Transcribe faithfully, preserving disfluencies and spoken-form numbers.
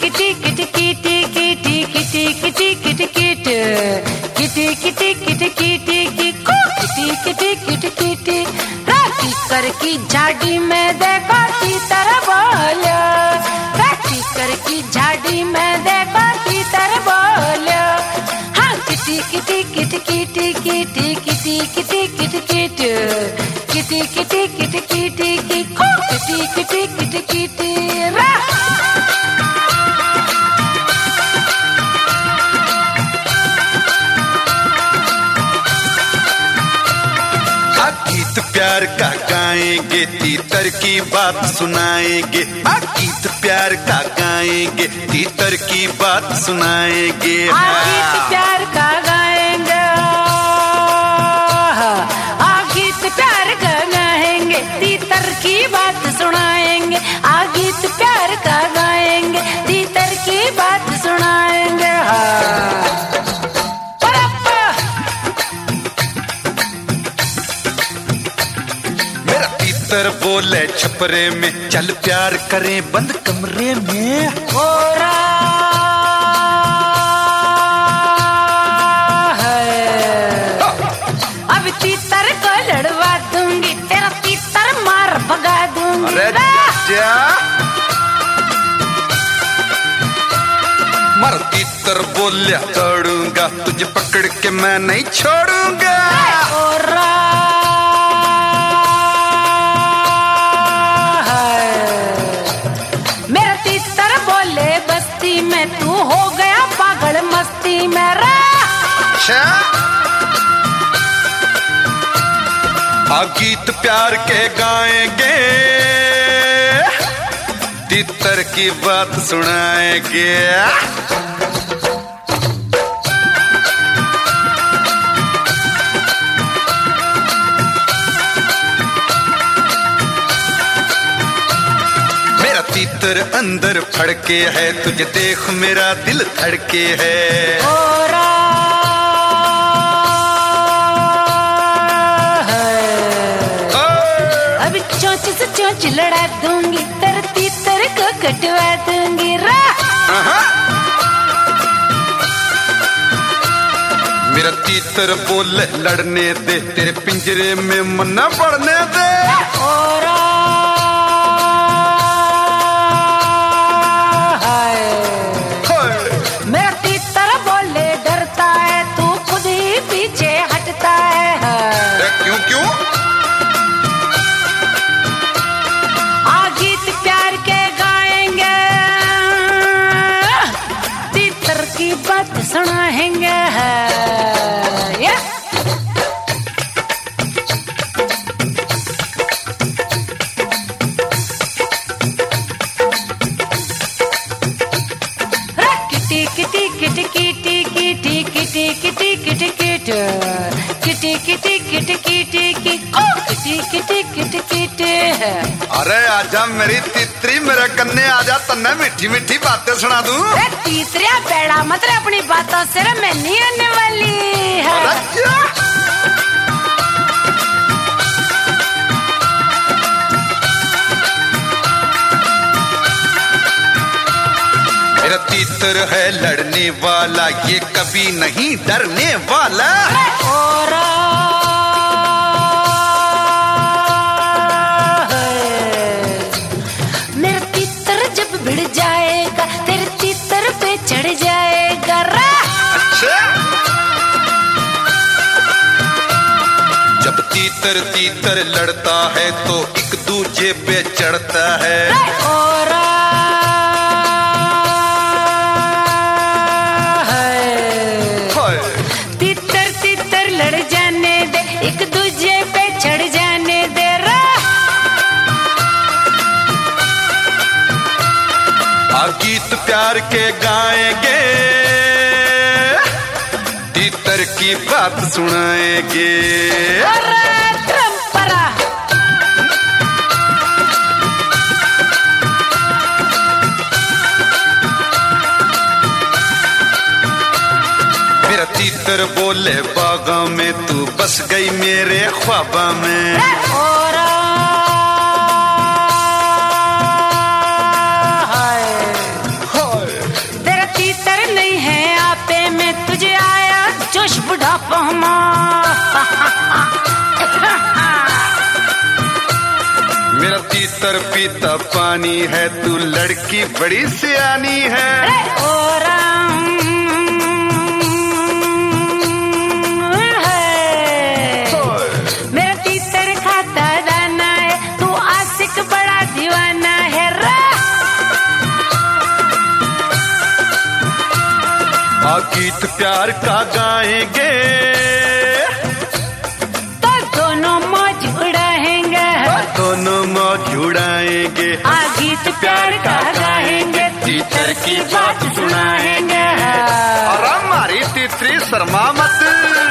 Kitty किटी किटी किटी किटी किटी किटी किट किटी किटी किटी किटी किको किटी किटी किटी किटी राती कर की झाड़ी में देखो तीतर बोलो राती कर की झाड़ी में देखो तीतर बोलो हाँ किटी किटी किटी किटी किटी किटी किटी किटी किट किटी किटी किटी किटी किको किटी किटी किटी किटी रा गीत प्यार का गाएंगे तीतर की बात सुनाएंगे गीत प्यार का गाएंगे तीतर की बात सुनाएंगे गीत प्यार का गाएंगे गीत प्यार का गाएंगे तीतर की बात सुनाएंगे गीत प्यार का गाएंगे तीतर की बात सुनाएंगे तीतर बोले छपरे में चल प्यार करें बंद कमरे में होरा है अब तीतर को लड़वा दूंगी तेरा तीतर मार भगा दूंगी अरे क्या मर तीतर बोलिया दौड़ूंगा तुझे पकड़ के मैं नहीं छोड़ूंगा होरा में तू हो गया पागल मस्ती में रा आ गीत प्यार के गाएंगे तीतर की बात सुनाएंगे तीतर अंदर फड़के है तुझे देख मेरा दिल धड़के है होरा है अभी चोंच से चोंच लड़ा दूंगी तेरे तीतर को कटवा दूंगी रा मेरा तीतर बोले लड़ने दे तेरे पिंजरे में मन न पड़ने दे होरा क्यों क्यों आ गीत प्यार के गाएंगे तीतर की बात सुनाएंगे ये किटी किटी किटी किटी किटी किटी किटी किटी किट किटी किटी किटी किटी किको किटी किटी किटी किटी है अरे आजा मेरी तीतरी मेरे कन्ने आजा तन्ने मीठी मीठी बातें सुना दूं तीतरिया बेड़ा मतलब अपनी बातों से मैं नहीं आने वाली है मेरा तीतर है लड़ने वाला ये कभी नहीं डरने वाला होरा मेरा तीतर जब भिड़ जाएगा तेरे तीतर पे चढ़ जाएगा रा अच्छा जब तीतर तीतर लड़ता है तो एक दूजे पे चढ़ता है होरा एक दूजे पे चढ़ जाने दे रा आ गीत प्यार के गाएंगे तीतर की बात सुनाएंगे मेरा तीतर बोले बागा में तू बस गई मेरे ख्वाबा में बुढ़ापे में तुझे आया जोश बुढ़ापा मेरा तीतर पीता पानी है, तू लड़की बड़ी सियानी है। ओ राम है, मेरा तीतर खाता दाना है, तू आशिक बड़ा दीवाना है रा। आ गीत प्यार का गाएंगे तो दोनों मौज उड़ाएंगे, दोनों मौज उड़ाएंगे। आ गीत प्यार का गाएंगे, तीतर की बात सुनाएंगे। और हमारी तीतरी शर्मा मत।